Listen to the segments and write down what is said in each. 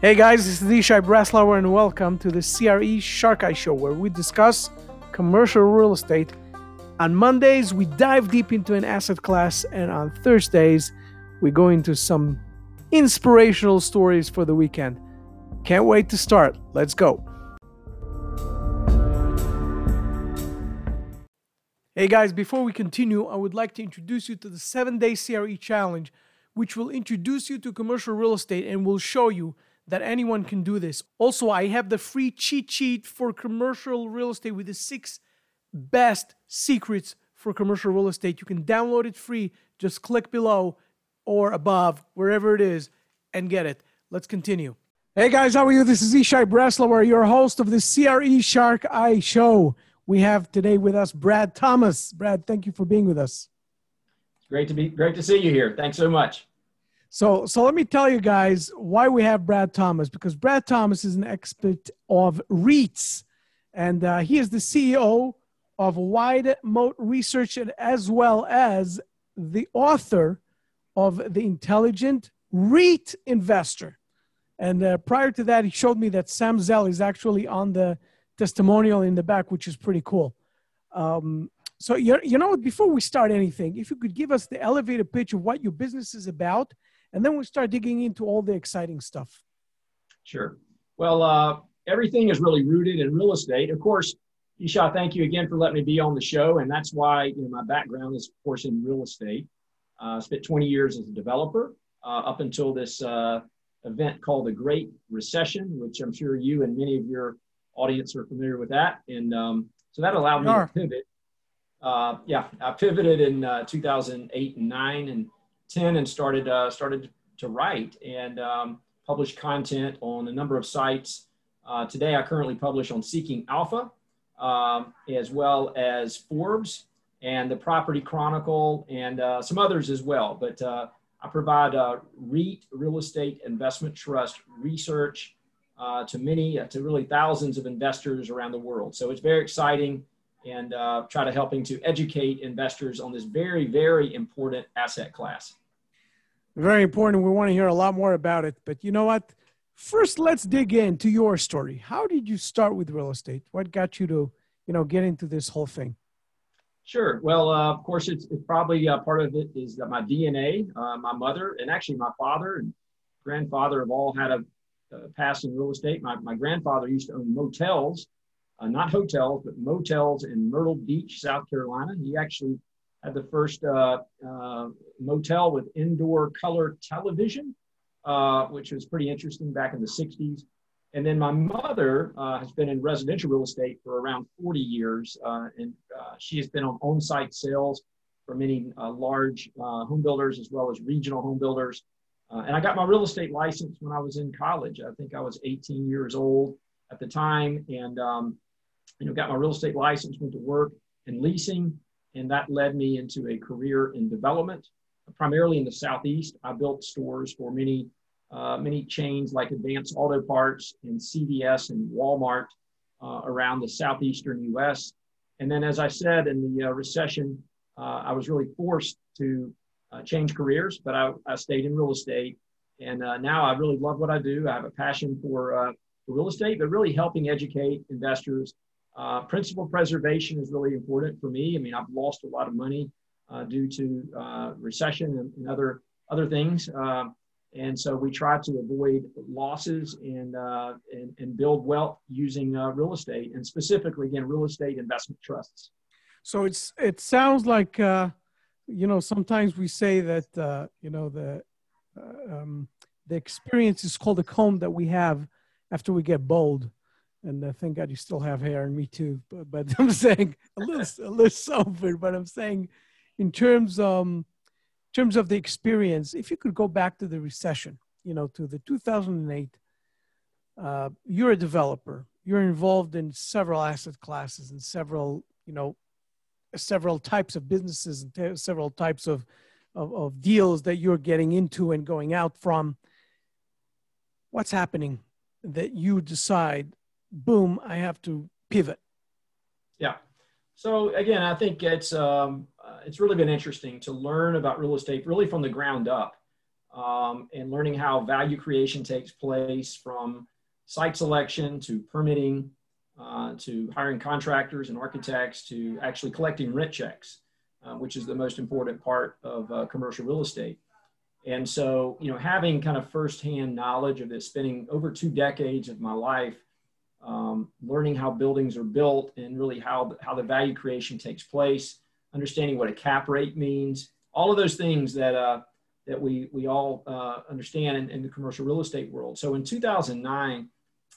Hey guys, this is Yishai Breslauer and welcome to the CRE Shark Eye Show, where we discuss commercial real estate. On Mondays, we dive deep into an asset class, and on Thursdays, we go into some inspirational stories for the weekend. Can't wait to start. Let's go. Hey guys, before we continue, I would like to introduce you to the 7-Day CRE Challenge, which will introduce you to commercial real estate and will show you that anyone can do this. Also, I have the free cheat sheet for commercial real estate with the 6 best secrets for commercial real estate. You can download it free. Just click below or above, wherever it is, and get it. Let's continue. Hey guys, how are you? This is Yishai Breslauer, your host of the CRE Shark Eye Show. We have today with us Brad Thomas. Brad, thank you for being with us. Great to see you here. Thanks so much. So let me tell you guys why we have Brad Thomas, because Brad Thomas is an expert of REITs, and he is the CEO of Wide Moat Research, and as well as the author of The Intelligent REIT Investor. And prior to that, he showed me that Sam Zell is actually on the testimonial in the back, which is pretty cool. So you know, before we start anything, if you could give us the elevator pitch of what your business is about, and then we'll start digging into all the exciting stuff. Sure. Well, everything is really rooted in real estate. Of course, Yishai, thank you again for letting me be on the show. And that's why my background is, of course, in real estate. I spent 20 years as a developer up until this event called the Great Recession, which I'm sure you and many of your audience are familiar with that. And so that allowed me to pivot. I pivoted in 2008 and 9 and 10 and started to write and publish content on a number of sites. Today, I currently publish on Seeking Alpha, as well as Forbes and the Property Chronicle and some others as well. But I provide REIT, real estate investment trust research to really thousands of investors around the world. So it's very exciting, and try to helping to educate investors on this very, very important asset class. Very important. We want to hear a lot more about it. But you know what? First, let's dig into your story. How did you start with real estate? What got you to, get into this whole thing? Sure. Well, of course, it's probably part of it is that my DNA, my mother, and actually my father and grandfather have all had a past in real estate. My grandfather used to own motels. Not hotels, but motels in Myrtle Beach, South Carolina. He actually had the first motel with indoor color television, which was pretty interesting back in the 60s. And then my mother has been in residential real estate for around 40 years. And she has been on site sales for many large home builders as well as regional home builders. And I got my real estate license when I was in college. I think I was 18 years old at the time. And got my real estate license, went to work in leasing, and that led me into a career in development, primarily in the Southeast. I built stores for many chains like Advance Auto Parts and CVS and Walmart around the Southeastern U.S. And then, as I said, in the recession, I was really forced to change careers, but I stayed in real estate. And now I really love what I do. I have a passion for real estate, but really helping educate investors. Principal preservation is really important for me. I mean, I've lost a lot of money due to recession and other things. And so we try to avoid losses and build wealth using real estate, and specifically, again, real estate investment trusts. So it sounds like, sometimes we say that, the experience is called a comb that we have after we get bald. And thank God you still have hair, and me too. But I'm saying a little sober. But I'm saying, in terms of the experience, if you could go back to the recession, to the 2008, you're a developer. You're involved in several asset classes and several types of businesses and several types of deals that you're getting into and going out from. What's happening that you decide, boom, I have to pivot? Yeah. So again, I think it's really been interesting to learn about real estate really from the ground up. and learning how value creation takes place from site selection to permitting, to hiring contractors and architects, to actually collecting rent checks, which is the most important part of commercial real estate. And so, you know, having kind of firsthand knowledge of this, spending over 2 decades of my life learning how buildings are built and really how the value creation takes place, understanding what a cap rate means, all of those things that that we all understand in the commercial real estate world. So in 2009,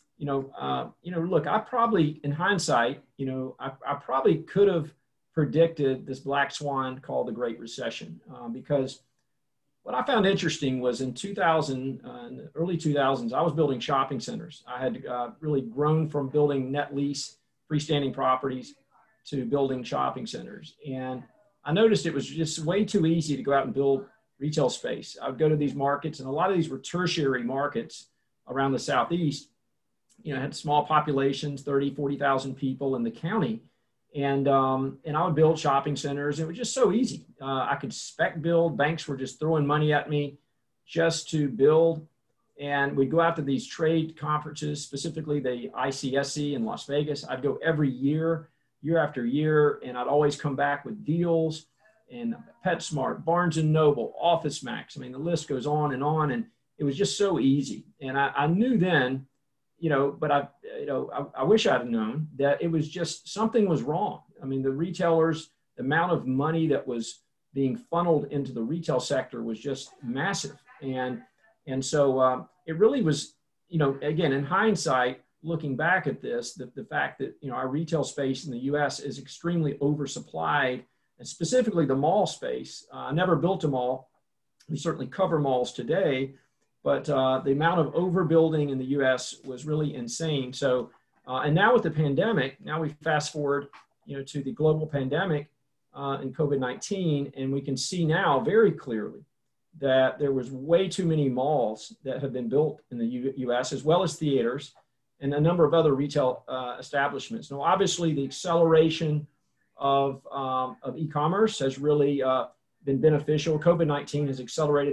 look, I probably, in hindsight, I probably could have predicted this black swan called the Great Recession, because what I found interesting was in 2000, early 2000s, I was building shopping centers. I had really grown from building net lease freestanding properties to building shopping centers. And I noticed it was just way too easy to go out and build retail space. I would go to these markets, and a lot of these were tertiary markets around the Southeast, had small populations, 30, 40,000 people in the county. And I would build shopping centers. It was just so easy. I could spec build. Banks were just throwing money at me just to build. And we'd go out to these trade conferences, specifically the ICSC in Las Vegas. I'd go every year, year after year, and I'd always come back with deals. And PetSmart, Barnes & Noble, OfficeMax. I mean, the list goes on. And it was just so easy. And I knew then, but I wish I'd have known that it was just something was wrong. I mean, the retailers, the amount of money that was being funneled into the retail sector was just massive. And so it really was, again, in hindsight, looking back at this, the fact that, our retail space in the US is extremely oversupplied, and specifically the mall space. I never built a mall. We certainly cover malls today, but the amount of overbuilding in the US was really insane. So, and now with the pandemic, now we fast forward, to the global pandemic and COVID-19, and we can see now very clearly that there was way too many malls that have been built in the US, as well as theaters and a number of other retail establishments. Now, obviously the acceleration of e-commerce has really been beneficial. COVID-19 has accelerated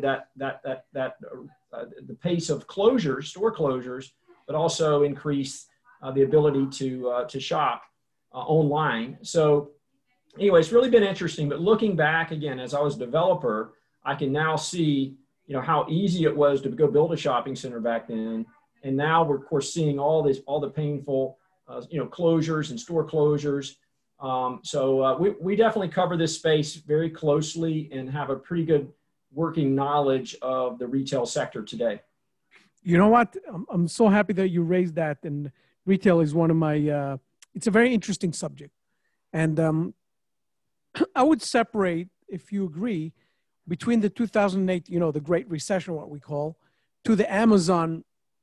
the pace of closures, store closures, but also increased the ability to shop online. So anyway, it's really been interesting. But looking back again, as I was a developer, I can now see how easy it was to go build a shopping center back then. And now we're of course seeing all the painful closures and store closures. So we definitely cover this space very closely and have a pretty good working knowledge of the retail sector today. You know what? I'm so happy that you raised that. And retail is one of my, it's a very interesting subject. And I would separate, if you agree, between the 2008, the Great Recession, what we call, to the Amazon,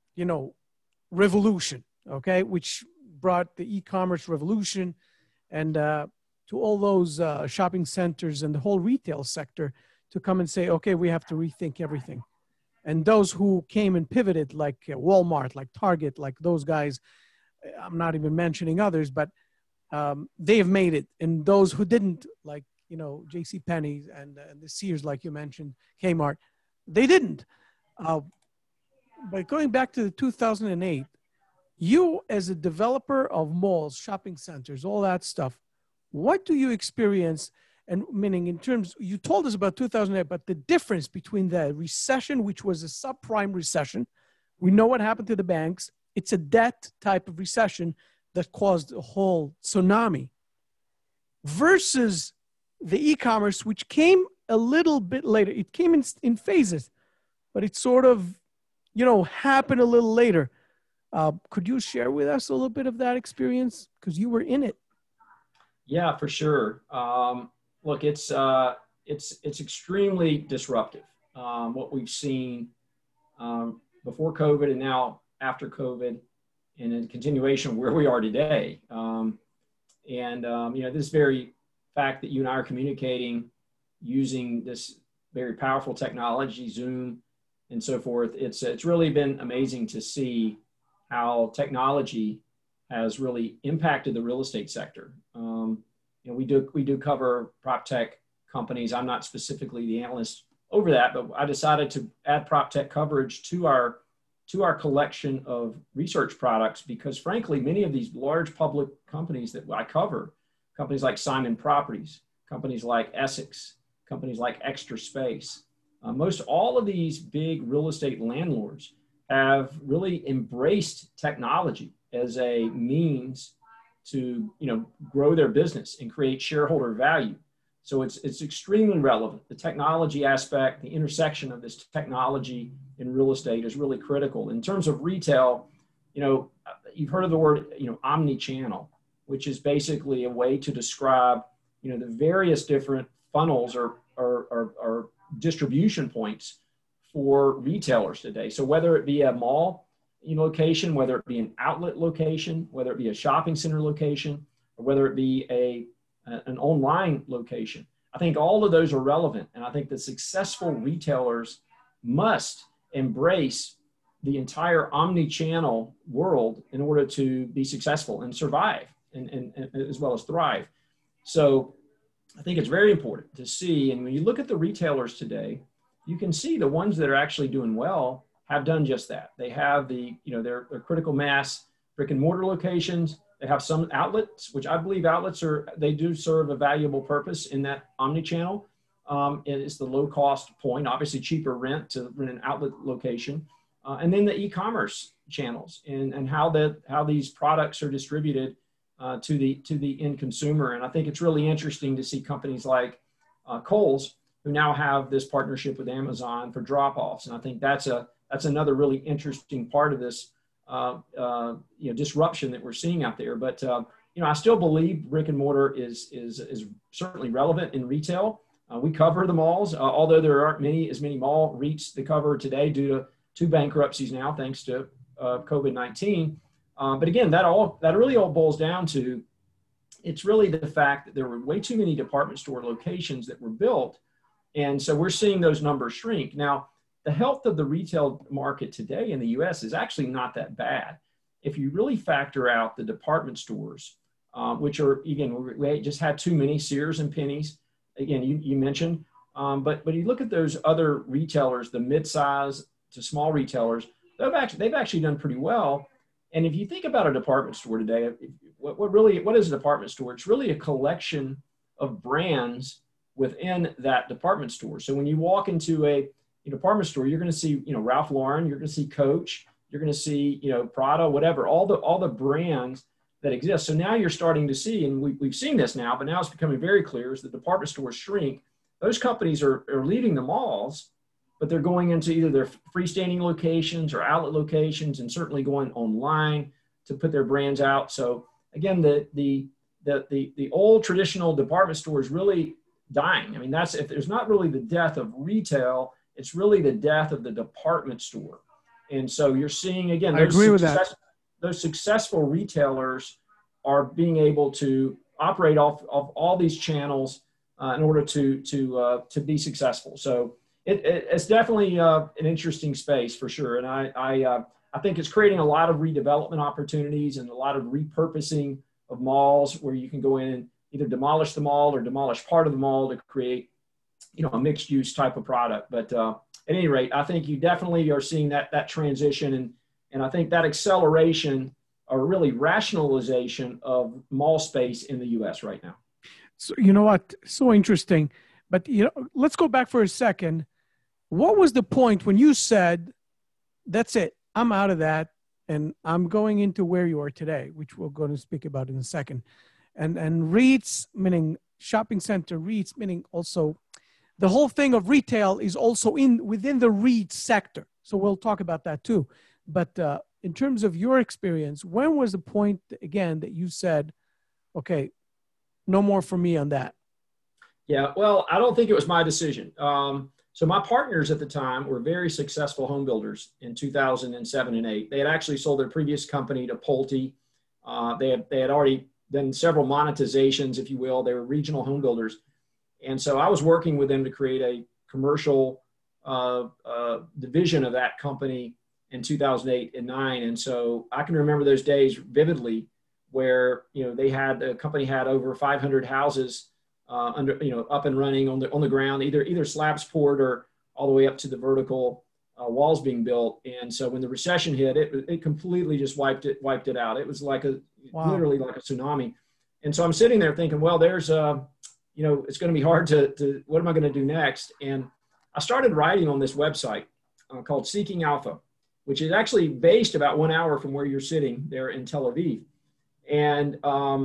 revolution, okay, which brought the e-commerce revolution, and to all those shopping centers and the whole retail sector to come and say, okay, we have to rethink everything. And those who came and pivoted, like Walmart, like Target, like those guys, I'm not even mentioning others, but they have made it. And those who didn't, like, JCPenney and the Sears, like you mentioned, Kmart, they didn't. But going back to the 2008, you as a developer of malls, shopping centers, all that stuff, what do you experience? And meaning in terms, you told us about 2008, but the difference between the recession, which was a subprime recession, we know what happened to the banks. It's a debt type of recession that caused a whole tsunami, versus the e-commerce, which came a little bit later. It came in phases, but it sort of, happened a little later. Could you share with us a little bit of that experience? Because you were in it. Yeah, for sure. Look, it's extremely disruptive. What we've seen before COVID and now after COVID, and in continuation of where we are today. This very fact that you and I are communicating using this very powerful technology, Zoom, and so forth. It's really been amazing to see how technology has really impacted the real estate sector. We do cover prop tech companies. I'm not specifically the analyst over that, but I decided to add PropTech coverage to our collection of research products because, frankly, many of these large public companies that I cover, companies like Simon Properties, companies like Essex, companies like Extra Space, most all of these big real estate landlords have really embraced technology as a means to, grow their business and create shareholder value. So it's extremely relevant. The technology aspect, the intersection of this technology in real estate is really critical. In terms of retail, you've heard of the word, omni-channel, which is basically a way to describe, the various different funnels or distribution points for retailers today. So whether it be a mall location, whether it be an outlet location, whether it be a shopping center location, or whether it be an online location, I think all of those are relevant. And I think the successful retailers must embrace the entire omni-channel world in order to be successful and survive and as well as thrive. So I think it's very important to see, and when you look at the retailers today, you can see the ones that are actually doing well have done just that. They have their critical mass brick and mortar locations. They have some outlets, which I believe outlets they do serve a valuable purpose in that omni-channel. It's the low cost point, obviously cheaper rent to rent an outlet location. And then the e-commerce channels and how these products are distributed to the end consumer. And I think it's really interesting to see companies like Kohl's, who now have this partnership with Amazon for drop-offs. And I think that's another really interesting part of this disruption that we're seeing out there. But I still believe brick and mortar is certainly relevant in retail. We cover the malls, although there aren't as many mall REITs to cover today due to two bankruptcies now, thanks to COVID-19. But again, that really all boils down to, it's really the fact that there were way too many department store locations that were built. And so we're seeing those numbers shrink. Now, the health of the retail market today in the US is actually not that bad. If you really factor out the department stores, which are, again, we just had too many, Sears and Pennies, again, you mentioned, but you look at those other retailers, the mid-size to small retailers, they've actually done pretty well. And if you think about a department store today, what is a department store? It's really a collection of brands within that department store. So when you walk into a department store, you're going to see, Ralph Lauren, you're going to see Coach, you're going to see, Prada, whatever, all the brands that exist. So now you're starting to see, and we've seen this now, but now it's becoming very clear as the department stores shrink, those companies are leaving the malls, but they're going into either their freestanding locations or outlet locations, and certainly going online to put their brands out. So again, the old traditional department store is really dying. I mean, if there's not really the death of retail, it's really the death of the department store. And so you're seeing, again, those successful retailers are being able to operate off of all these channels in order to be successful. So it's definitely an interesting space for sure. And I think it's creating a lot of redevelopment opportunities and a lot of repurposing of malls where you can go in and either demolish the mall or demolish part of the mall to create, a mixed use type of product. But at any rate, I think you definitely are seeing that transition. And I think that acceleration or really rationalization of mall space in the US right now. So, you know what? So interesting. But, let's go back for a second. What was the point when you said, that's it, I'm out of that and I'm going into where you are today, which we're going to speak about in a second. And REITs, meaning shopping center REITs, meaning also the whole thing of retail is also within the REIT sector. So we'll talk about that too. But in terms of your experience, when was the point, again, that you said, okay, no more for me on that? Yeah, well, I don't think it was my decision. So my partners at the time were very successful home builders in 2007 and 8. They had actually sold their previous company to Pulte. They had already done several monetizations, if you will. They were regional home builders. And so I was working with them to create a commercial division of that company in 2008 and 9. And so I can remember those days vividly where, the company had over 500 houses up and running on the ground, either slabs poured all the way up to the vertical walls being built. And so when the recession hit, it completely just wiped it out. It was like literally like a tsunami. And so I'm sitting there thinking, well, there's it's going to be hard to what am I going to do next? And I started writing on this website called Seeking Alpha, which is actually based about 1 hour from where you're sitting there in Tel Aviv. And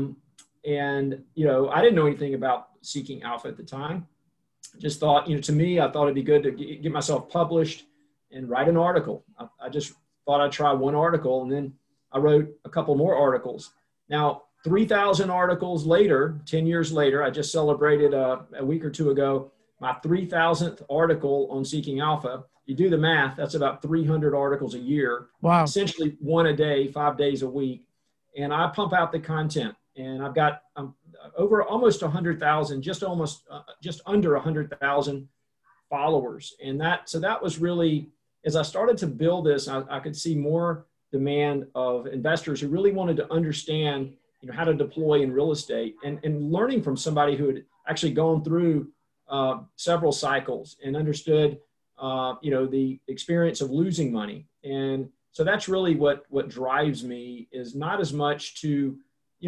I didn't know anything about Seeking Alpha at the time. Just thought, to me, I thought it'd be good to get myself published and write an article. I just thought I'd try one article, and then I wrote a couple more articles. Now, 3,000 articles later, 10 years later, I just celebrated a week or two ago, my 3,000th article on Seeking Alpha. You do the math, that's about 300 articles a year. Wow. Essentially one a day, 5 days a week. And I pump out the content, and I've got over almost 100,000, just under 100,000 followers. And that was really, as I started to build this, I could see more demand of investors who really wanted to understand, how to deploy in real estate, and learning from somebody who had actually gone through several cycles and understood, the experience of losing money. And so that's really what drives me, is not as much to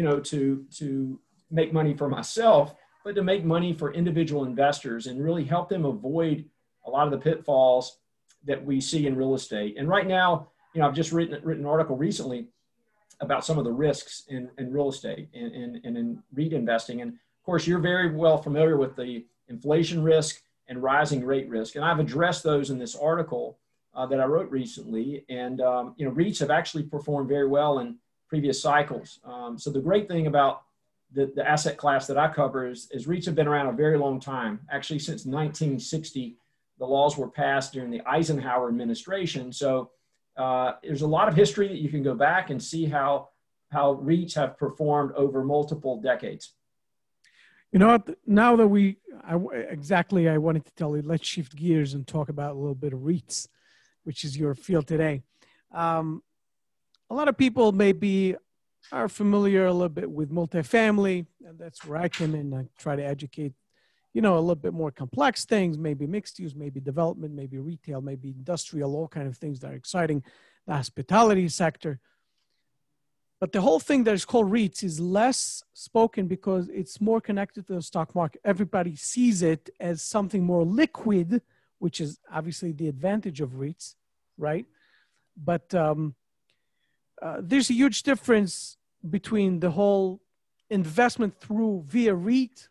make money for myself, but to make money for individual investors and really help them avoid a lot of the pitfalls that we see in real estate. And right now, I've just written an article recently about some of the risks in real estate and in REIT investing. And of course, you're very well familiar with the inflation risk and rising rate risk. And I've addressed those in this article that I wrote recently. And, REITs have actually performed very well in previous cycles. So the great thing about the asset class that I cover is REITs have been around a very long time. Actually, since 1960, the laws were passed during the Eisenhower administration. So there's a lot of history that you can go back and see how REITs have performed over multiple decades. Now that I wanted to tell you, let's shift gears and talk about a little bit of REITs, which is your field today. A lot of people are familiar a little bit with multifamily, and that's where I come in. I try to educate, a little bit more complex things, maybe mixed use, maybe development, maybe retail, maybe industrial, all kind of things that are exciting, the hospitality sector. But the whole thing that is called REITs is less spoken because it's more connected to the stock market. Everybody sees it as something more liquid, which is obviously the advantage of REITs, right? But there's a huge difference between the whole investment via REIT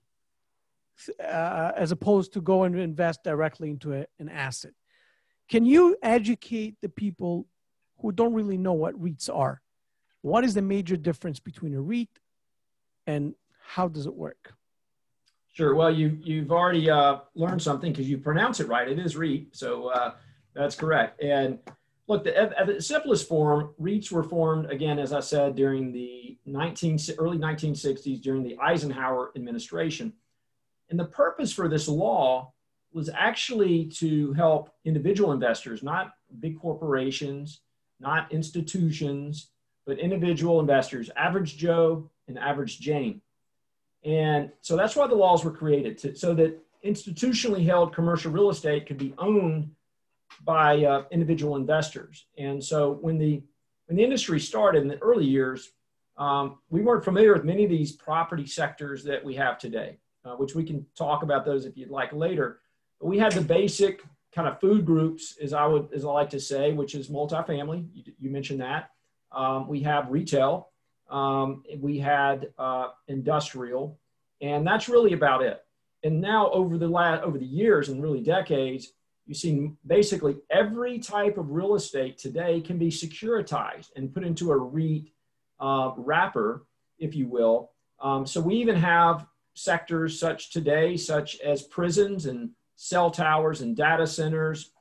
as opposed to go and invest directly into an asset. Can you educate the people who don't really know what REITs are? What is the major difference between a REIT and how does it work? Sure. Well, you've already learned something because you pronounce it right. It is REIT. So that's correct. And look, at the simplest form, REITs were formed, again, as I said, during the early 1960s, during the Eisenhower administration. And the purpose for this law was actually to help individual investors, not big corporations, not institutions, but individual investors, average Joe and average Jane. And so that's why the laws were created, so that institutionally held commercial real estate could be owned by individual investors. And so when the industry started in the early years, we weren't familiar with many of these property sectors that we have today, which we can talk about those if you'd like later. But we had the basic kind of food groups, as I like to say, which is multifamily. You mentioned that. We have retail. We had industrial, and that's really about it. And now over the years and really decades, you've seen basically every type of real estate today can be securitized and put into a REIT wrapper, if you will. So we even have sectors such as prisons and cell towers and data centers.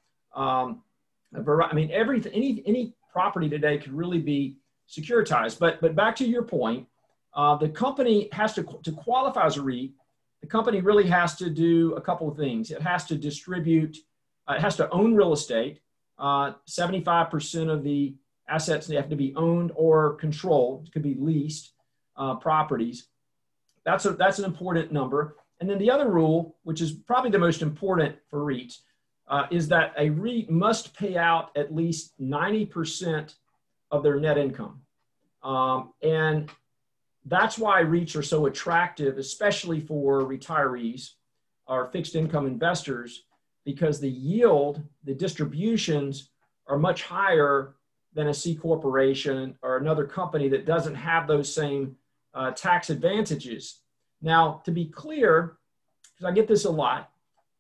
Everything, any property today could really be securitized. But back to your point, the company has to qualify as a REIT. The company really has to do a couple of things. It has to distribute. It has to own real estate. 75% of the assets they have to be owned or controlled. It could be leased properties. That's an important number. And then the other rule, which is probably the most important for REITs, is that a REIT must pay out at least 90% of their net income. And that's why REITs are so attractive, especially for retirees or fixed income investors, because the yield, the distributions are much higher than a C corporation or another company that doesn't have those same tax advantages. Now, to be clear, because I get this a lot,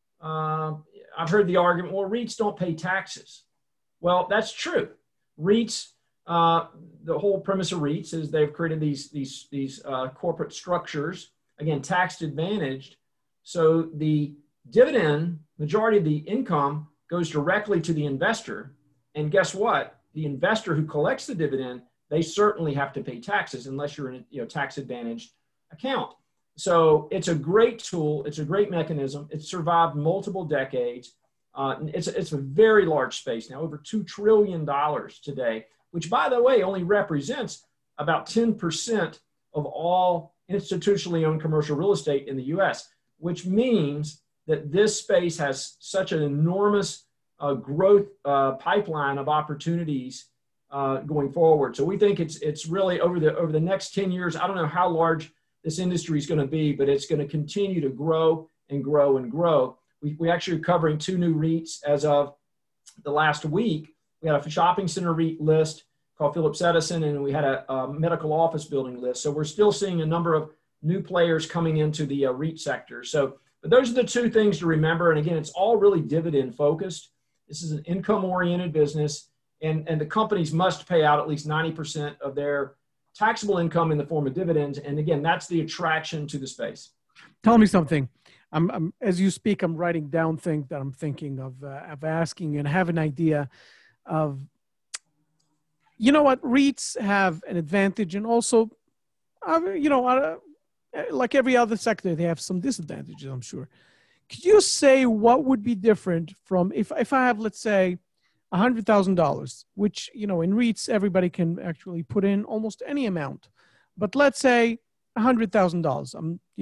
I've heard the argument, well, REITs don't pay taxes. Well, that's true. REITs, the whole premise of REITs is they've created these corporate structures, again, tax advantaged. So the dividend, majority of the income goes directly to the investor. And guess what? The investor who collects the dividend, they certainly have to pay taxes unless you're in a tax advantaged account. So it's a great tool. It's a great mechanism. It's survived multiple decades. It's a very large space now, over $2 trillion today, which, by the way, only represents about 10% of all institutionally owned commercial real estate in the U.S., which means that this space has such an enormous growth pipeline of opportunities going forward. So we think it's really over the next 10 years. I don't know how large this industry is going to be, but it's going to continue to grow and grow and grow. We actually are covering 2 new REITs as of the last week. We had a shopping center REIT list called Phillips Edison, and we had a medical office building list. So we're still seeing a number of new players coming into the REIT sector. So, but those are the 2 things to remember. And again, it's all really dividend focused. This is an income oriented business, and the companies must pay out at least 90% of their taxable income in the form of dividends. And again, that's the attraction to the space. Tell me something. I'm as you speak, I'm writing down things that I'm thinking of asking, and have an idea of, you know what, REITs have an advantage, and also, like every other sector, they have some disadvantages, I'm sure. Could you say what would be different from if I have, let's say, $100,000, which, in REITs, everybody can actually put in almost any amount. But let's say $100,000.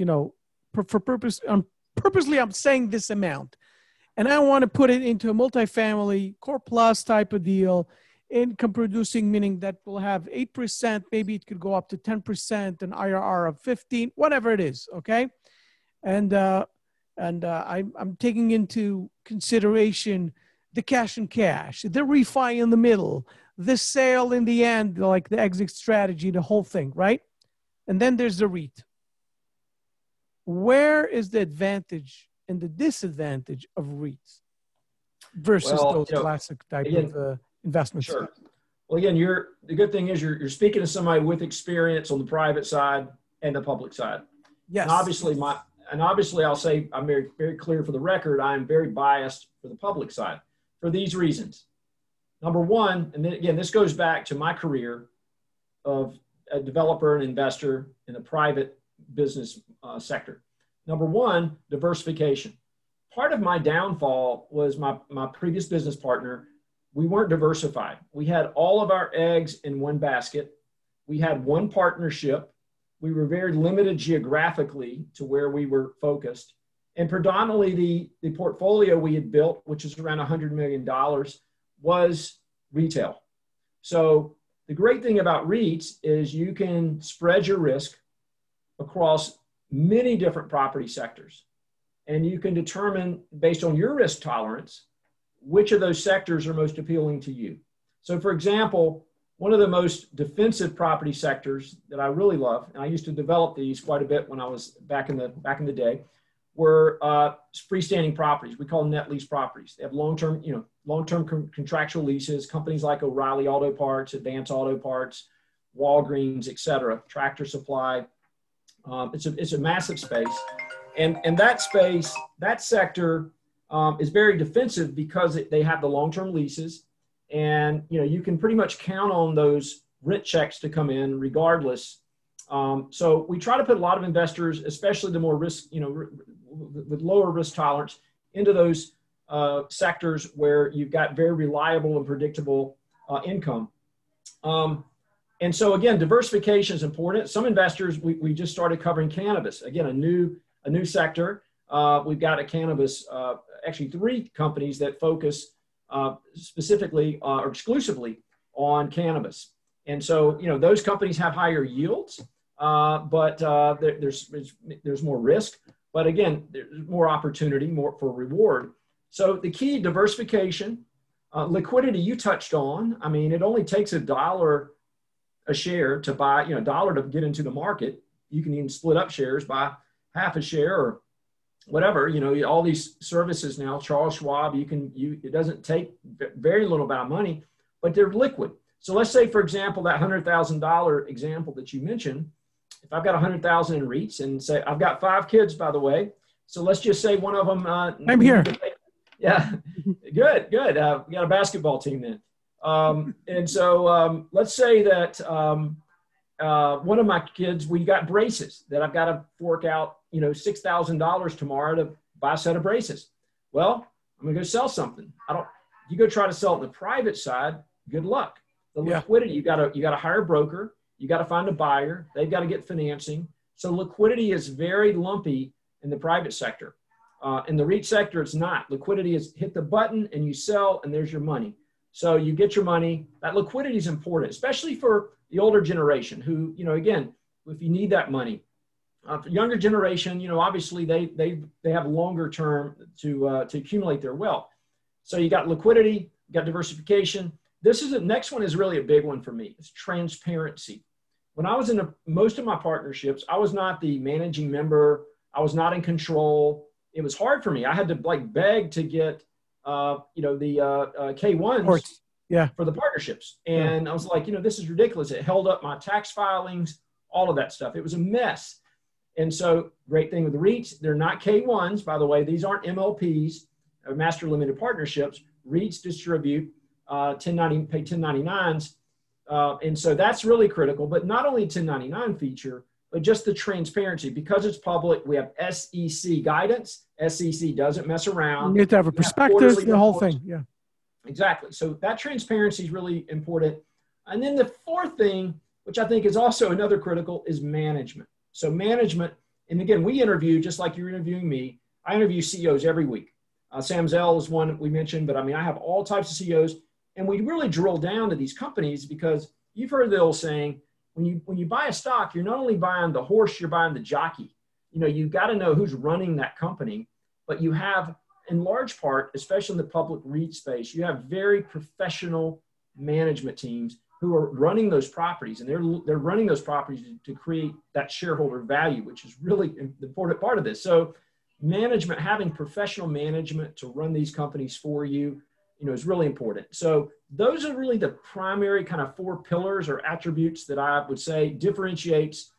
Purposely, I'm saying this amount. And I want to put it into a multifamily core plus type of deal, income producing, meaning that will have 8%, maybe it could go up to 10%, an IRR of 15, whatever it is, okay? And I'm taking into consideration the cash and cash, the refi in the middle, the sale in the end, like the exit strategy, the whole thing, right? And then there's the REIT. Where is the advantage and the disadvantage of REITs versus those classic type of investments? Sure. Well, again, the good thing is you're speaking to somebody with experience on the private side and the public side. Yes. And obviously I'll say, I'm very, very clear for the record, I'm very biased for the public side for these reasons. Number one, and then again, this goes back to my career of a developer and investor in the private business sector. Number one, diversification. Part of my downfall was my previous business partner. We weren't diversified. We had all of our eggs in one basket. We had one partnership. We were very limited geographically to where we were focused. And predominantly the portfolio we had built, which is around $100 million, was retail. So the great thing about REITs is you can spread your risk across many different property sectors. And you can determine, based on your risk tolerance, which of those sectors are most appealing to you. So for example, one of the most defensive property sectors that I really love, and I used to develop these quite a bit when I was back in the day, were freestanding properties. We call them net lease properties. They have long-term contractual leases. Companies like O'Reilly Auto Parts, Advance Auto Parts, Walgreens, et cetera, Tractor Supply. It's a massive space. And that space, that sector is very defensive because they have the long-term leases. And, you can pretty much count on those rent checks to come in regardless. So we try to put a lot of investors, especially the more risk, with lower risk tolerance, into those sectors where you've got very reliable and predictable income. And so again, diversification is important. Some investors, we just started covering cannabis. Again, a new sector. we've got a cannabis, actually 3 companies that focus specifically or exclusively on cannabis. And so, you know, those companies have higher yields, but there's more risk. But again, there's more opportunity, more for reward. So the key, diversification, liquidity you touched on. I mean, it only takes $1 a share to buy, you know, $1 to get into the market. You can even split up shares, buy half a share or whatever, you know, all these services now, Charles Schwab, it doesn't take very little amount of money, but they're liquid. So let's say, for example, that $100,000 example that you mentioned, if I've got 100,000 in REITs and say, I've got 5 kids, by the way. So let's just say one of them. I'm here. Yeah, good. We got a basketball team then. And so let's say that one of my kids, we got braces that I've got to fork out, you know, $6,000 tomorrow to buy a set of braces. Well, I'm going to go sell something. You go try to sell it in the private side. Good luck. The liquidity, you got to hire a broker. You got to find a buyer. They've got to get financing. So liquidity is very lumpy in the private sector. In the REIT sector, it's not. Liquidity is hit the button and you sell and there's your money. So you get your money. That liquidity is important, especially for the older generation who, you know, again, if you need that money. For younger generation, you know, obviously they have longer term to accumulate their wealth. So you got liquidity, you got diversification. The next one is really a big one for me. It's transparency. When I was in most of my partnerships, I was not the managing member. I was not in control. It was hard for me. I had to like beg to get, you know, the K1s for the partnerships. And I was like, you know, this is ridiculous. It held up my tax filings, all of that stuff. It was a mess. And so great thing with the REITs, they're not K1s, by the way. These aren't MLPs, master limited partnerships. REITs distribute pay 1099s. And so that's really critical, but not only 1099 feature, but just the transparency. Because it's public, we have SEC guidance. SEC doesn't mess around. You have to have a perspective, the whole thing. Yeah, exactly. So that transparency is really important. And then the fourth thing, which I think is also another critical, is management. So management, and again, we interview, just like you're interviewing me, I interview CEOs every week. Sam Zell is one we mentioned, but I mean, I have all types of CEOs, and we really drill down to these companies because you've heard the old saying, when you buy a stock, you're not only buying the horse, you're buying the jockey. You know, you got to know who's running that company, but you have, in large part, especially in the public REIT space, you have very professional management teams who are running those properties, and they're running those properties to create that shareholder value, which is really the important part of this. So management, having professional management to run these companies for you, you know, is really important. So those are really the primary kind of 4 pillars or attributes that I would say differentiates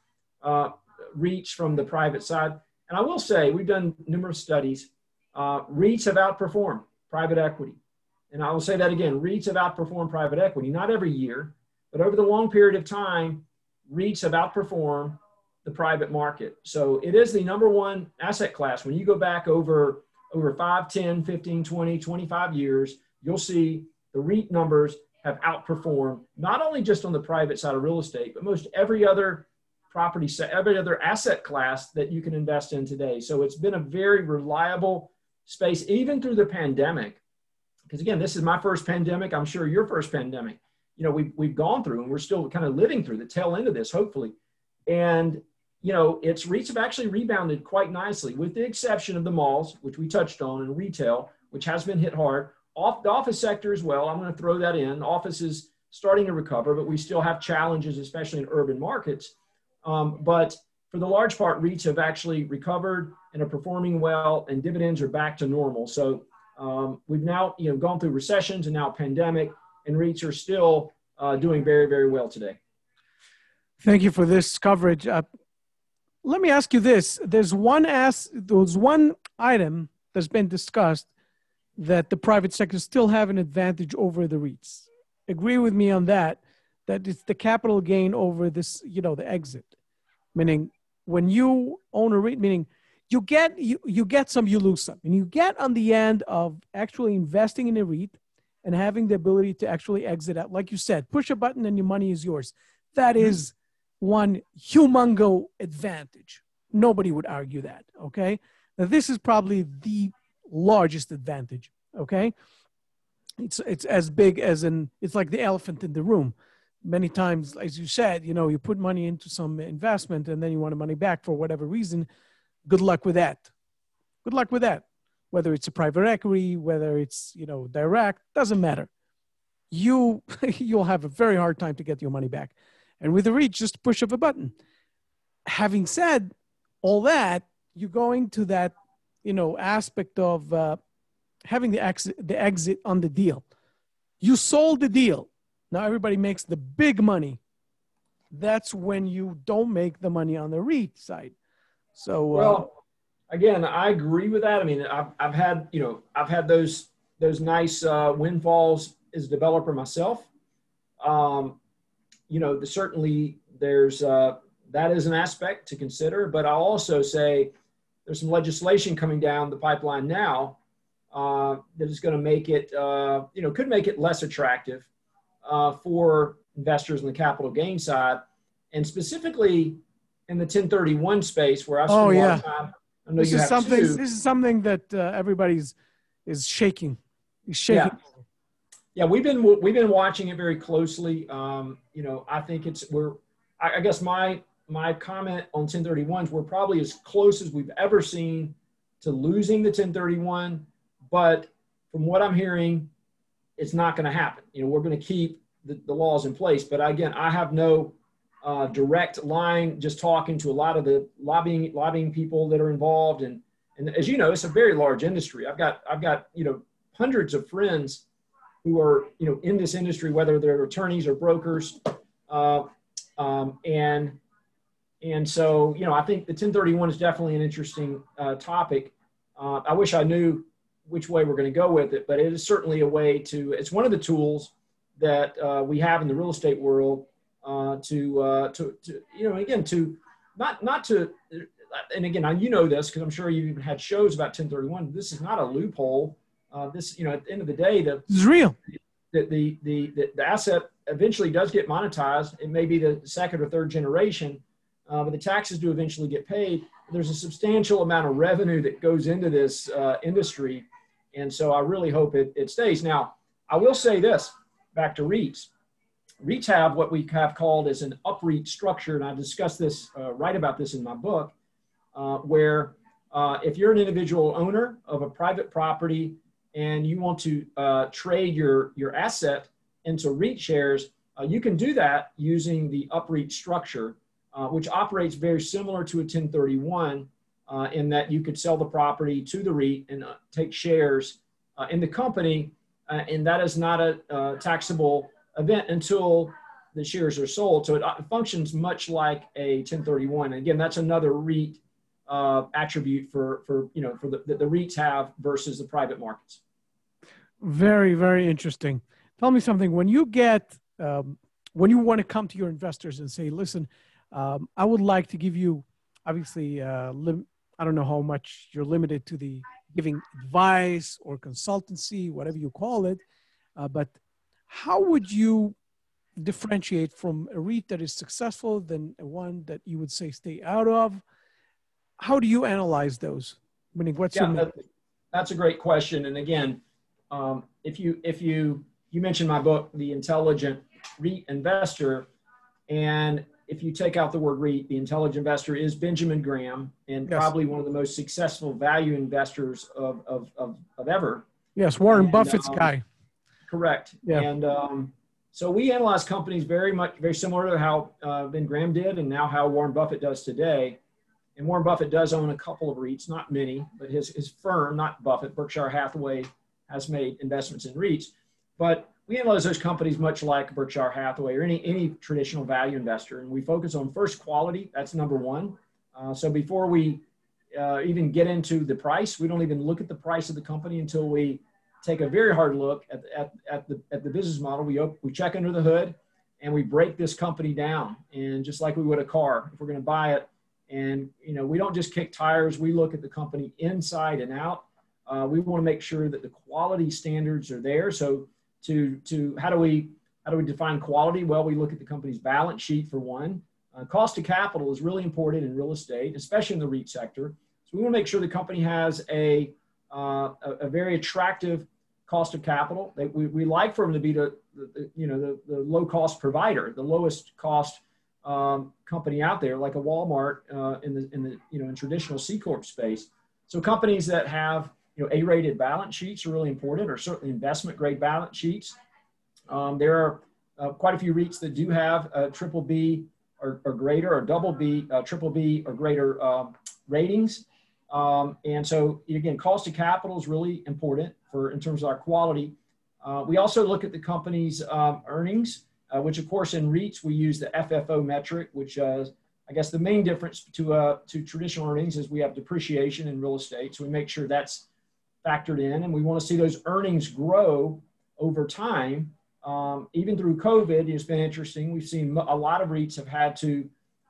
REITs from the private side. And I will say, we've done numerous studies. REITs have outperformed private equity. And I will say that again, REITs have outperformed private equity, not every year, but over the long period of time, REITs have outperformed the private market. So it is the #1 asset class. When you go back over 5, 10, 15, 20, 25 years, you'll see the REIT numbers have outperformed, not only just on the private side of real estate, but most every other property, every other asset class that you can invest in today. So it's been a very reliable space, even through the pandemic. Because again, this is my first pandemic. I'm sure your first pandemic, you know, we've gone through, and we're still kind of living through the tail end of this, hopefully. And, you know, REITs have actually rebounded quite nicely, with the exception of the malls, which we touched on, and retail, which has been hit hard. The office sector as well. I'm going to throw that in. Office is starting to recover, but we still have challenges, especially in urban markets. But for the large part, REITs have actually recovered and are performing well, and dividends are back to normal. So we've now, you know, gone through recessions and now pandemic, and REITs are still doing very, very well today. Thank you for this coverage. Let me ask you this. There's one item that's been discussed that the private sector still have an advantage over the REITs. Agree with me on that it's the capital gain over this, you know, the exit. Meaning when you own a REIT, meaning you get some, you lose some. And you get on the end of actually investing in a REIT and having the ability to actually exit out. Like you said, push a button and your money is yours. That is one humongous advantage. Nobody would argue that, okay? Now, this is probably the largest advantage. Okay, it's as big as it's like the elephant in the room. Many times, as you said, you put money into some investment and then you want the money back for whatever reason. Good luck with that. Good luck with that. Whether it's a private equity, whether it's direct, doesn't matter. You'll have a very hard time to get your money back. And with the REIT, just a push of a button. Having said all that, you're going to that aspect of having the exit on the deal. You sold the deal. Now everybody makes the big money. That's when you don't make the money on the REIT side. So well, again, I agree with that. I mean, I've had those nice windfalls as a developer myself. Certainly there's that is an aspect to consider, but I'll also say there's some legislation coming down the pipeline now that is going to make it, could make it less attractive for investors on the capital gain side, and specifically in the 1031 space where I've spent a lot of time. I know you have too. This is something that everybody's is shaking. He's shaking. Yeah, we've been watching it very closely. I think I guess my comment on 1031s, we're probably as close as we've ever seen to losing the 1031, but from what I'm hearing, it's not going to happen. We're going to keep the laws in place. But again, I have no direct line, just talking to a lot of the lobbying people that are involved. And as you know, it's a very large industry. I've got hundreds of friends who are, in this industry, whether they're attorneys or brokers. And so, I think the 1031 is definitely an interesting topic. I wish I knew which way we're going to go with it, but it is certainly a way it's one of the tools that we have in the real estate world and again, this, because I'm sure you've even had shows about 1031. This is not a loophole. At the end of the day, it's real. The asset eventually does get monetized. It may be the second or third generation, but the taxes do eventually get paid. There's a substantial amount of revenue that goes into this industry. And so I really hope it stays. Now, I will say this, back to REITs. REITs have what we have called as an UPREIT structure, and I discussed this, write about this in my book, where if you're an individual owner of a private property and you want to trade your asset into REIT shares, you can do that using the UPREIT structure, which operates very similar to a 1031 in that you could sell the property to the REIT and take shares in the company, and that is not a taxable event until the shares are sold. So it functions much like a 1031. And again, that's another REIT attribute for the REITs have versus the private markets. Very, very interesting. Tell me something. When you when you want to come to your investors and say, listen, I would like to give you, obviously, I don't know how much you're limited to the giving advice or consultancy, whatever you call it, but how would you differentiate from a REIT that is successful than one that you would say stay out of? How do you analyze those? Meaning, that's a great question. And again, if you mentioned my book, The Intelligent REIT Investor, and if you take out the word REIT, the intelligent investor is Benjamin Graham, and probably one of the most successful value investors of ever. Yes, Warren Buffett's guy. Correct. Yeah. And so we analyze companies very similar to how Ben Graham did, and now how Warren Buffett does today. And Warren Buffett does own a couple of REITs, not many, but his firm, not Buffett, Berkshire Hathaway, has made investments in REITs. But we analyze those companies much like Berkshire Hathaway or any traditional value investor. And we focus on first quality. That's number one. So before we even get into the price, we don't even look at the price of the company until we take a very hard look at the business model. We check under the hood and we break this company down. And just like we would a car, if we're going to buy it, and we don't just kick tires, we look at the company inside and out. We want to make sure that the quality standards are there. So how do we define quality? Well, we look at the company's balance sheet for one. Cost of capital is really important in real estate, especially in the REIT sector. So we want to make sure the company has a very attractive cost of capital. We like for them to be the low cost provider, the lowest cost company out there, like a Walmart in traditional C Corp space. So companies that have A-rated balance sheets are really important, or certainly investment grade balance sheets. There are quite a few REITs that do have triple B or greater, or double B, triple B or greater ratings. And so again, cost of capital is really important in terms of our quality. We also look at the company's earnings, which of course in REITs we use the FFO metric, which I guess the main difference to traditional earnings is we have depreciation in real estate. So we make sure that's factored in, and we want to see those earnings grow over time. Even through COVID, it's been interesting. We've seen a lot of REITs have had to,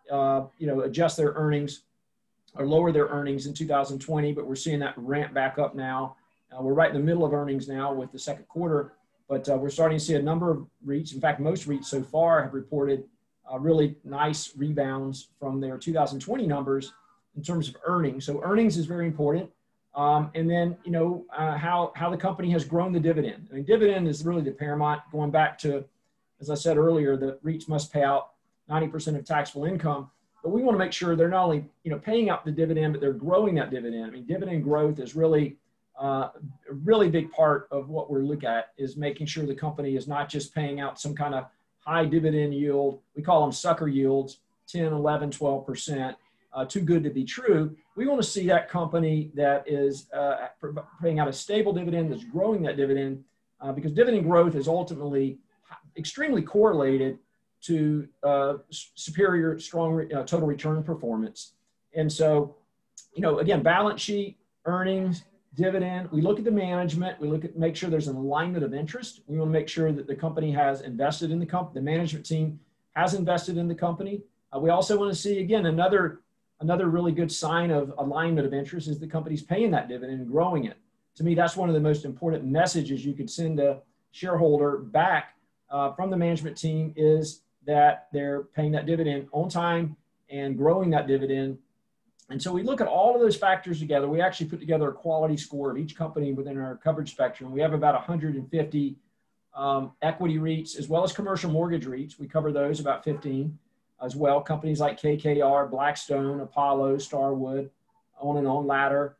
adjust their earnings or lower their earnings in 2020, but we're seeing that ramp back up now. We're right in the middle of earnings now with the second quarter, but we're starting to see a number of REITs. In fact, most REITs so far have reported really nice rebounds from their 2020 numbers in terms of earnings. So earnings is very important. And then, how the company has grown the dividend. I mean, dividend is really the paramount, going back to, as I said earlier, that REITs must pay out 90% of taxable income. But we want to make sure they're not only, paying out the dividend, but they're growing that dividend. I mean, dividend growth is really a really big part of what we're looking at, is making sure the company is not just paying out some kind of high dividend yield. We call them sucker yields, 10, 11, 12%. Too good to be true. We want to see that company that is paying out a stable dividend, that's growing that dividend, because dividend growth is ultimately extremely correlated to superior, strong total return performance. And so, again, balance sheet, earnings, dividend, we look at the management, make sure there's an alignment of interest. We want to make sure that the company has invested in the company, the management team has invested in the company. We also want to see, again, another really good sign of alignment of interest is the company's paying that dividend and growing it. To me, that's one of the most important messages you could send a shareholder back from the management team, is that they're paying that dividend on time and growing that dividend. And so we look at all of those factors together. We actually put together a quality score of each company within our coverage spectrum. We have about 150 equity REITs, as well as commercial mortgage REITs. We cover those, about 15 as well. Companies like KKR, Blackstone, Apollo, Starwood, on ladder.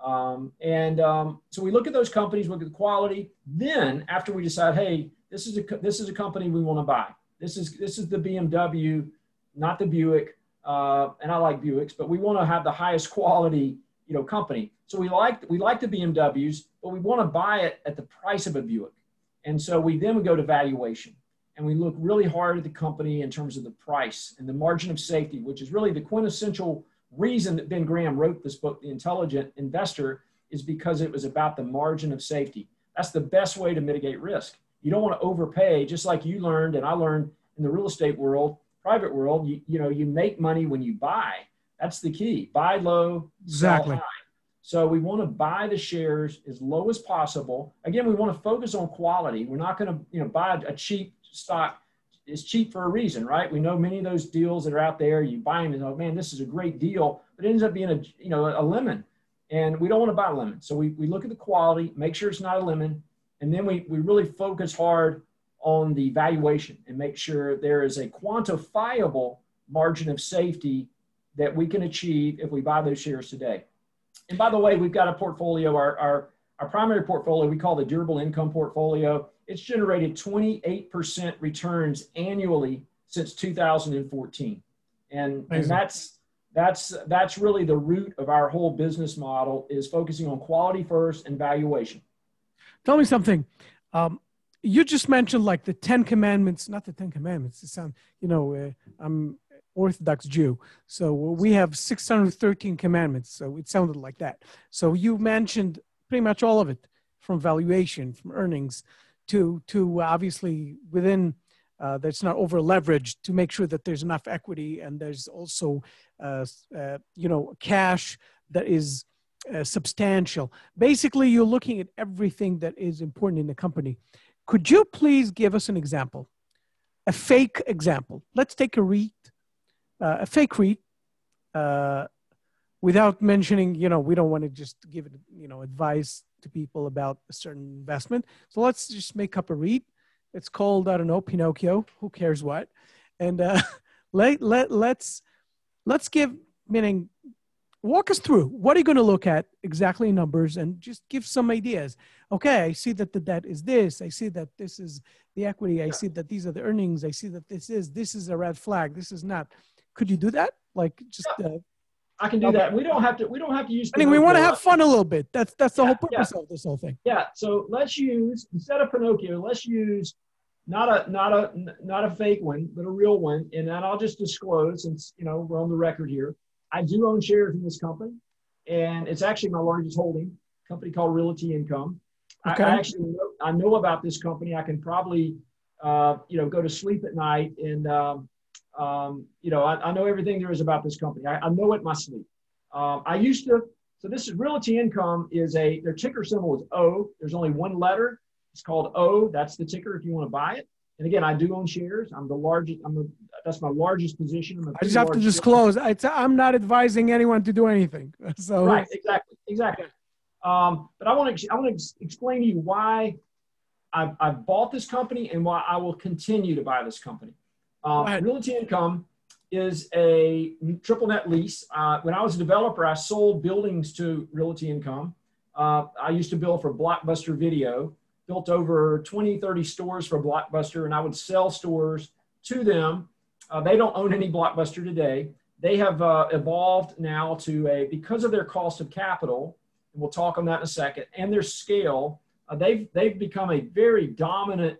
So we look at those companies, look at the quality. Then after we decide, hey, this is a company we want to buy. This is the BMW, not the Buick. And I like Buicks, but we want to have the highest quality, company. So we like the BMWs, but we want to buy it at the price of a Buick. And so we go to valuation, and we look really hard at the company in terms of the price and the margin of safety, which is really the quintessential reason that Ben Graham wrote this book, The Intelligent Investor, is because it was about the margin of safety. That's the best way to mitigate risk. You don't want to overpay, just like you learned and I learned in the real estate world, private world. You make money when you buy. That's the key. Buy low, sell high. So we want to buy the shares as low as possible. Again, we want to focus on quality. We're not going to buy a cheap stock. It's cheap for a reason, right? We know many of those deals that are out there, you buy them and, oh man, this is a great deal, but it ends up being a lemon. And we don't want to buy a lemon. So we look at the quality, make sure it's not a lemon. And then we really focus hard on the valuation and make sure there is a quantifiable margin of safety that we can achieve if we buy those shares today. And by the way, we've got a portfolio, our primary portfolio, we call the durable income portfolio. It's generated 28% returns annually since 2014. And that's really the root of our whole business model, is focusing on quality first and valuation. Tell me something. You just mentioned like the 10 commandments, not the 10 commandments. It sounds, I'm Orthodox Jew. So we have 613 commandments. So it sounded like that. So you mentioned pretty much all of it, from valuation, from earnings to obviously within that's not over leveraged, to make sure that there's enough equity, and there's also, cash that is substantial. Basically, you're looking at everything that is important in the company. Could you please give us an example, a fake example? Let's take a REIT, a fake REIT without mentioning, we don't want to just give it, advice to people about a certain investment. So let's just make up a REIT. It's called, I don't know, Pinocchio. Who cares what? And let's give, meaning, walk us through. What are you going to look at exactly in numbers, and just give some ideas. Okay, I see that the debt is this. I see that this is the equity. I see that these are the earnings. I see that this is a red flag. This is not. Could you do that? Like just. I can do that. We don't have to use. I think we want to have fun a little bit. That's the whole purpose of this whole thing. Yeah. So let's use, instead of Pinocchio, let's use not a fake one, but a real one. And then I'll just disclose, since we're on the record here, I do own shares in this company, and it's actually my largest holding. A company called Realty Income. Okay. I know about this company. I can probably go to sleep at night and. I know everything there is about this company. I know it in my sleep. So this is Realty Income their ticker symbol is O. There's only one letter. It's called O. That's the ticker if you want to buy it. And again, I do own shares. I'm the largest. That's my largest position. I just have to disclose. I'm not advising anyone to do anything. So right, exactly. But I want to explain to you why I've bought this company and why I will continue to buy this company. Realty Income is a triple net lease. When I was a developer, I sold buildings to Realty Income. I used to build for Blockbuster Video, built over 20, 30 stores for Blockbuster, and I would sell stores to them. They don't own any Blockbuster today. They have evolved now to because of their cost of capital, and we'll talk on that in a second, and their scale, they've become a very dominant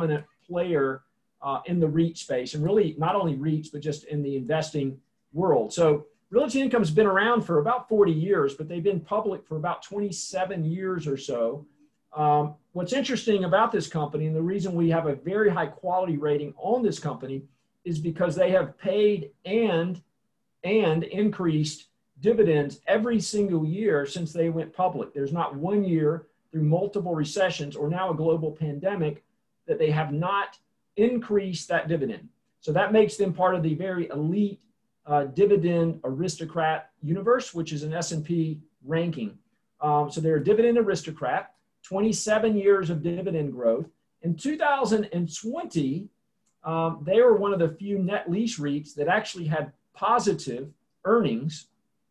player in the REIT space, and really not only REITs, but just in the investing world. So Realty Income has been around for about 40 years, but they've been public for about 27 years or so. What's interesting about this company, and the reason we have a very high quality rating on this company, is because they have paid and increased dividends every single year since they went public. There's not one year through multiple recessions or now a global pandemic that they have not increase that dividend. So that makes them part of the very elite dividend aristocrat universe, which is an S&P ranking. So they're a dividend aristocrat, 27 years of dividend growth. In 2020, they were one of the few net lease REITs that actually had positive earnings,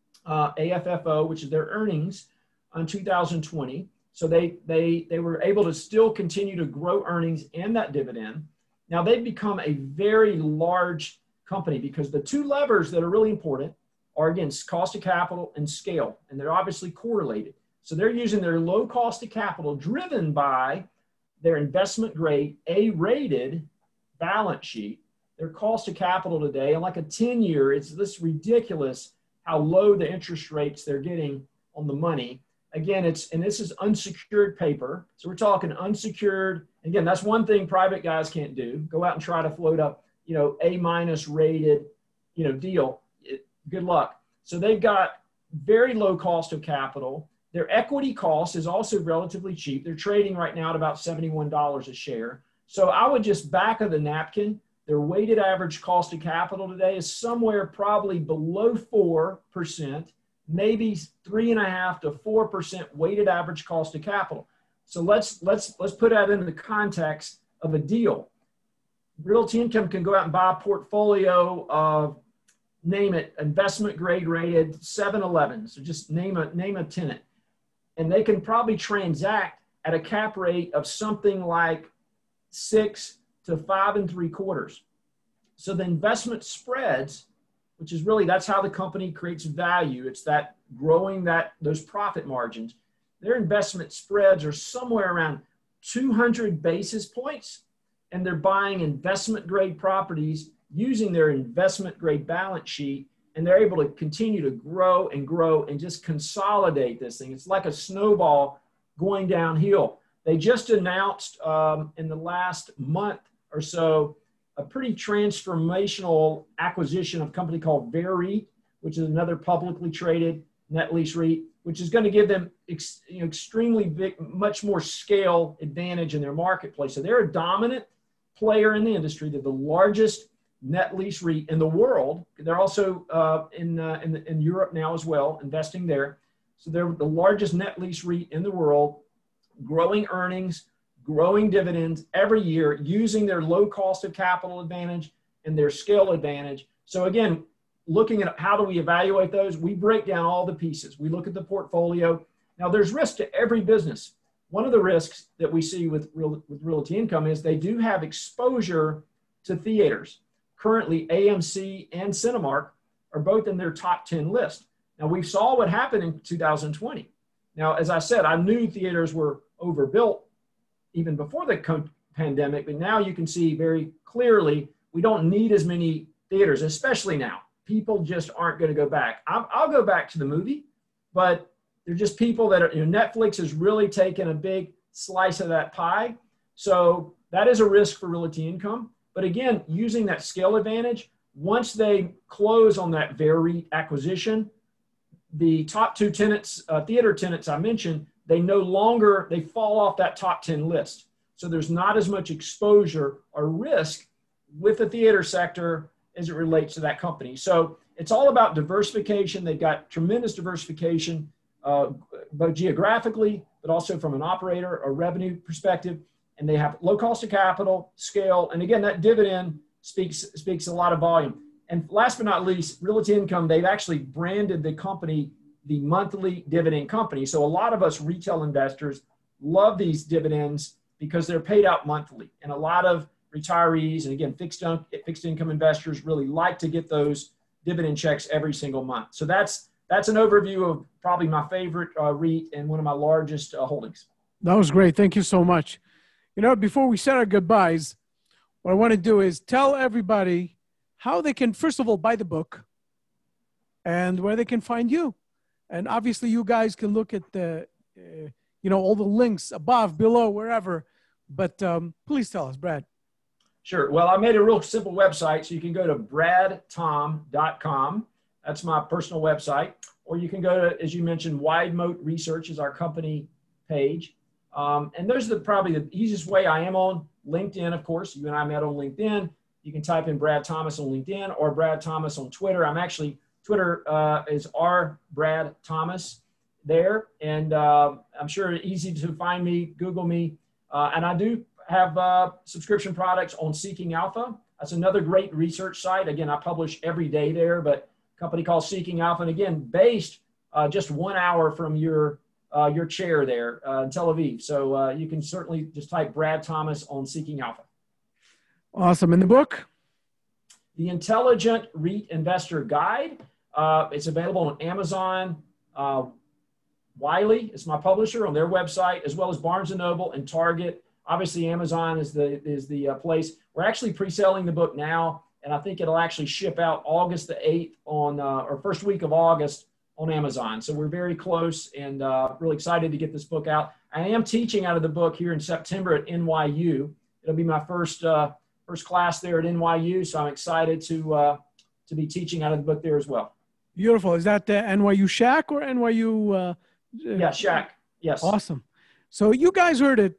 AFFO, which is their earnings on 2020. So they were able to still continue to grow earnings and that dividend. Now they've become a very large company because the two levers that are really important are, again, cost of capital and scale, and they're obviously correlated. So they're using their low cost of capital driven by their investment grade A-rated balance sheet. Their cost of capital today, and like a 10-year, it's this ridiculous how low the interest rates they're getting on the money. Again, and this is unsecured paper. So we're talking unsecured. Again, that's one thing private guys can't do. Go out and try to float up, A- rated, deal. Good luck. So they've got very low cost of capital. Their equity cost is also relatively cheap. They're trading right now at about $71 a share. So I would just back of the napkin, their weighted average cost of capital today is somewhere probably below 4%. Maybe 3.5% to 4% weighted average cost of capital. So let's put that into the context of a deal. Realty Income can go out and buy a portfolio of, name it, investment grade rated 7-Eleven. So just name a tenant, and they can probably transact at a cap rate of something like 6 to 5.75. So the investment spreads, which is really, that's how the company creates value. It's that growing those profit margins. Their investment spreads are somewhere around 200 basis points, and they're buying investment grade properties using their investment grade balance sheet, and they're able to continue to grow and just consolidate this thing. It's like a snowball going downhill. They just announced in the last month or so a pretty transformational acquisition of a company called VEREIT, which is another publicly traded net lease REIT, which is going to give them extremely big, much more scale advantage in their marketplace. So they're a dominant player in the industry. They're the largest net lease REIT in the world. They're also in Europe now as well, investing there. So they're the largest net lease REIT in the world, growing earnings, growing dividends every year, using their low cost of capital advantage and their scale advantage. So again, looking at how do we evaluate those, we break down all the pieces. We look at the portfolio. Now there's risk to every business. One of the risks that we see with Realty Income is they do have exposure to theaters. Currently, AMC and Cinemark are both in their top 10 list. Now, we saw what happened in 2020. Now, as I said, I knew theaters were overbuilt even before the pandemic, but now you can see very clearly we don't need as many theaters, especially now. People just aren't going to go back. I'll go back to the movie, but they're just people that are, Netflix has really taken a big slice of that pie. So that is a risk for Realty Income. But again, using that scale advantage, once they close on that VEREIT acquisition, the top two tenants, theater tenants I mentioned, they fall off that top 10 list. So there's not as much exposure or risk with the theater sector as it relates to that company. So it's all about diversification. They've got tremendous diversification, both geographically, but also from an operator or revenue perspective. And they have low cost of capital, scale. And again, that dividend speaks a lot of volume. And last but not least, Realty Income, they've actually branded the company the monthly dividend company. So a lot of us retail investors love these dividends because they're paid out monthly. And a lot of retirees and again, fixed income investors really like to get those dividend checks every single month. So that's an overview of probably my favorite REIT and one of my largest holdings. That was great. Thank you so much. Before we say our goodbyes, what I want to do is tell everybody how they can, first of all, buy the book and where they can find you. And obviously you guys can look at the, all the links above, below, wherever. But please tell us, Brad. Sure. Well, I made a real simple website. So you can go to bradtom.com. That's my personal website. Or you can go to, as you mentioned, Wide Moat Research is our company page. And those are probably the easiest way. I am on LinkedIn, of course. You and I met on LinkedIn. You can type in Brad Thomas on LinkedIn or Brad Thomas on Twitter. Twitter is Brad Thomas there. And I'm sure it's easy to find me, Google me. And I do have subscription products on Seeking Alpha. That's another great research site. Again, I publish every day there, but a company called Seeking Alpha. And again, based just 1 hour from your chair there in Tel Aviv. So you can certainly just type Brad Thomas on Seeking Alpha. Awesome. In the book? The Intelligent REIT Investor Guide. It's available on Amazon. Wiley is my publisher on their website, as well as Barnes & Noble and Target. Obviously, Amazon is the place. We're actually pre-selling the book now, and I think it'll actually ship out August the 8th or first week of August on Amazon. So we're very close and really excited to get this book out. I am teaching out of the book here in September at NYU. It'll be my first class there at NYU. So I'm excited to be teaching out of the book there as well. Beautiful. Is that the NYU Shack or NYU? Yeah, Shack. Yes. Awesome. So you guys heard it.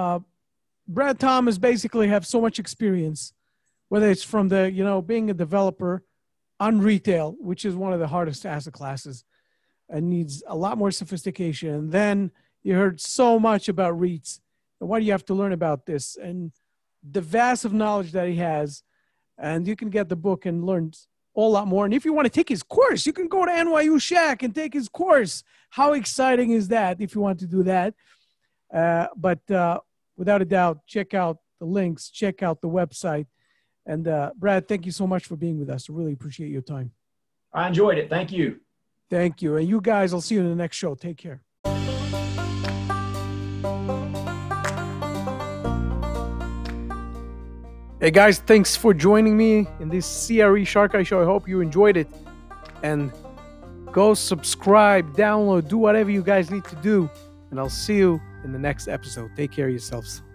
Brad Thomas basically have so much experience, whether it's from the, being a developer on retail, which is one of the hardest asset classes and needs a lot more sophistication. And then you heard so much about REITs and why do you have to learn about this and the vast of knowledge that he has. And you can get the book and learn a lot more. And if you want to take his course, you can go to NYU Shack and take his course. How exciting is that if you want to do that? But without a doubt, check out the links, check out the website. And Brad, thank you so much for being with us. I really appreciate your time. I enjoyed it. Thank you. Thank you. And you guys, I'll see you in the next show. Take care. Hey guys, thanks for joining me in this CRE Shark Eye show. I hope you enjoyed it. And go subscribe, download, do whatever you guys need to do. And I'll see you in the next episode. Take care of yourselves.